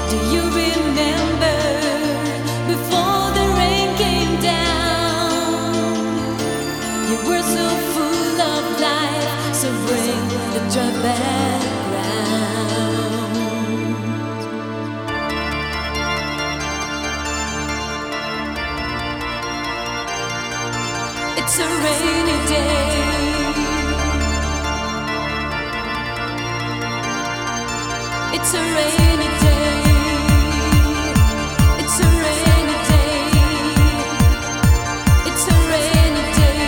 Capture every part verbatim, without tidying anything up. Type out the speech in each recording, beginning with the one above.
Do you remember before the rain came down? You were so full of life, so bring the joy back round. It's a rainy day. It's a rainy day. It's a rainy day. It's a rainy day.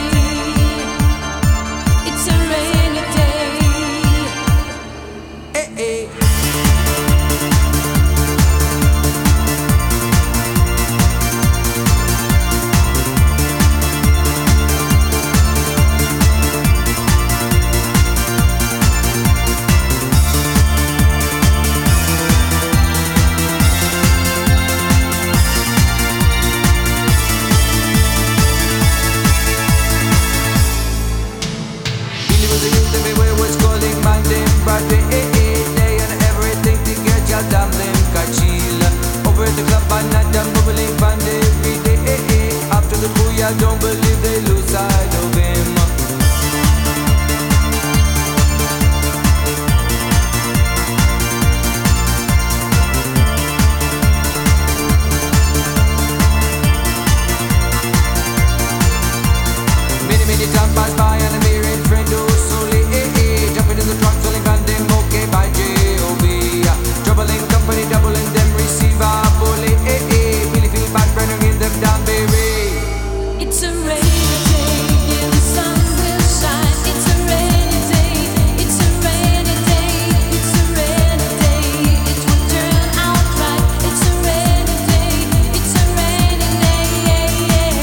It's a rainy day. Hey, hey. Everywhere was calling my name, Broadway, eh, eh, day and everything to get your damn name, Kachila. Over the club by night, I'm bubbling fun every day, eh, eh. After the booyah, don't believe they lose sight of him. Many, many times pass by and I'm hearing friend who slowly, eh, eh, jumping in the truck, selling van them, okay, by J O B. Troubling company, doubling them, receiver, bully, eh, eh, really feel bad, burning in them down, baby. It's a rainy day, yeah, the sun will shine. It's a rainy day, it's a rainy day, it's a rainy day. It will turn out right. It's a rainy day, it's a rainy day, yeah, yeah.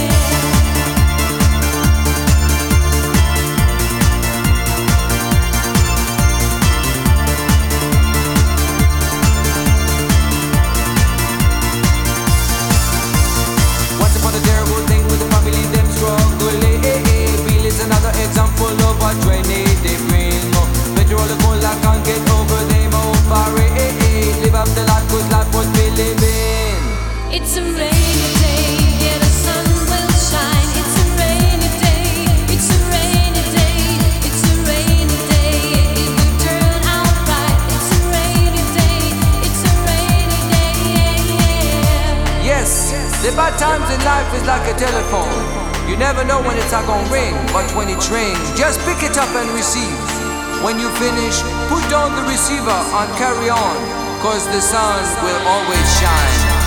Once upon a terrible thing with the family, them struggle, eh, eh, eh. Bill is another example of what training they bring. Petrol the cold, I can't get over them over, eh, eh, eh. Live up the life, cause life was we living. It's a rainy day, yeah, the sun will shine. It's a rainy day, it's a rainy day, it's a rainy day. It will turn out right. It's a rainy day, it's a rainy day, yeah, yeah. Yes, the bad times in life is like a telephone. You never know when it's not gonna ring, but when it rings, just pick it up and receive. When you finish, put down the receiver and carry on, cause the sun will always shine.